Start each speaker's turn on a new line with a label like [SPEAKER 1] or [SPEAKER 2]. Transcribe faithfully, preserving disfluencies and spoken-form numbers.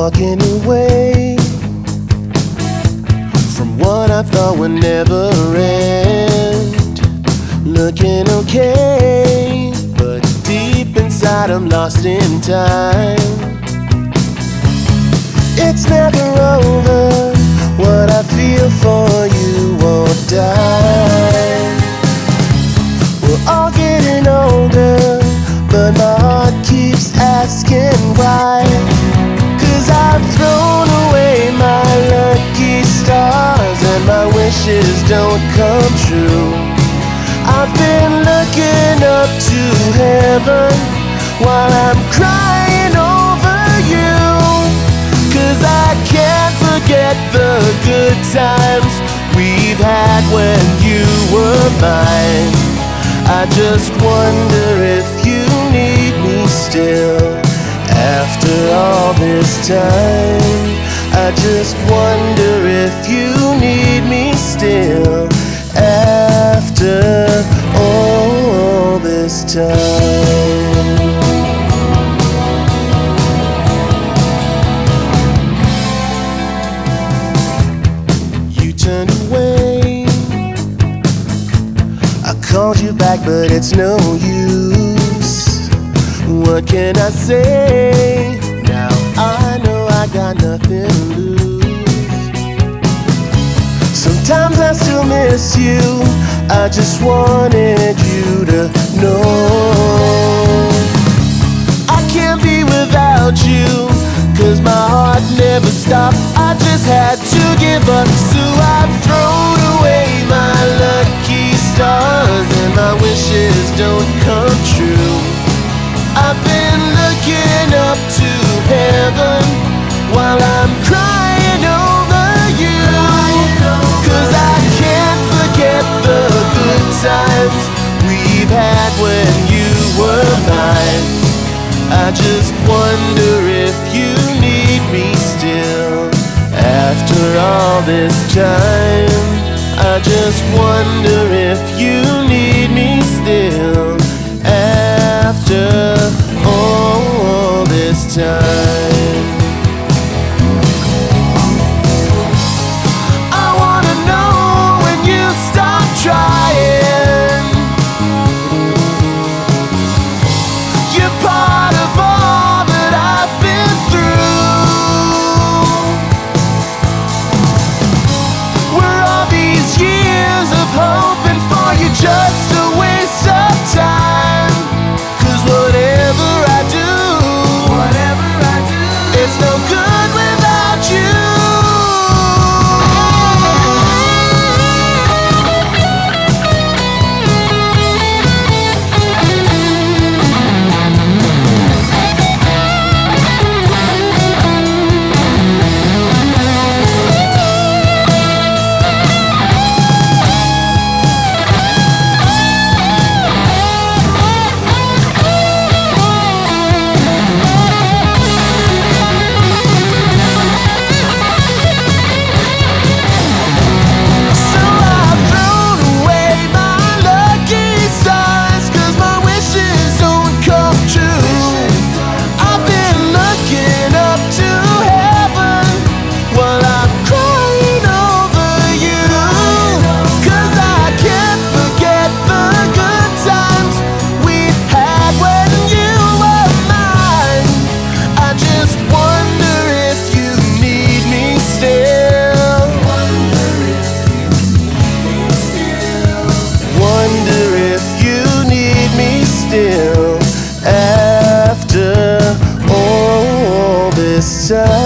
[SPEAKER 1] walking away from what I thought would never end. Looking okay, but deep inside I'm lost in time. It's never over, what I feel for you won't die. We're all getting older, but my heart keeps asking why. Cause I've thrown away my lucky stars and my wishes don't come true. I've been looking up to heaven while I'm crying over you. Cause I can't forget the good times we've had when you were mine. I just wonder if you need me still after all this time. I just wonder if you need me still after all this time. You turned away, I called you back but it's no use. What can I say? Now I know I got nothing to lose. Sometimes I still miss you, I just wanted you to know I can't be without you, cause my heart never stopped. I just had to give up, so I've thrown away my lucky stars and my wishes don't come true. I've been looking up to heaven while I'm crying over you. Cause I can't forget the good times we've had when you were mine. I just wonder if you need me still after all this time. I just wonder if you need me still after all this time. I wanna know when you stop trying. You're part of all that I've been through. Were all these years of hoping for you just a waste of time? Cause whatever I do, whatever I do, it's no good without you. After all this time.